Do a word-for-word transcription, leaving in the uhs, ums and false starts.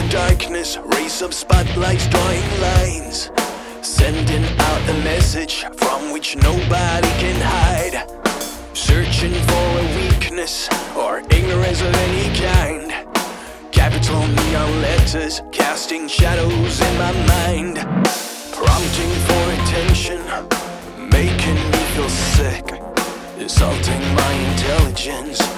darkness, rays of spotlights drawing lines, sending out a message from which nobody can hide. Searching for a weakness or ignorance of any kind. Capital neon letters casting shadows in my mind, prompting for attention, making me feel sick, insulting my intelligence.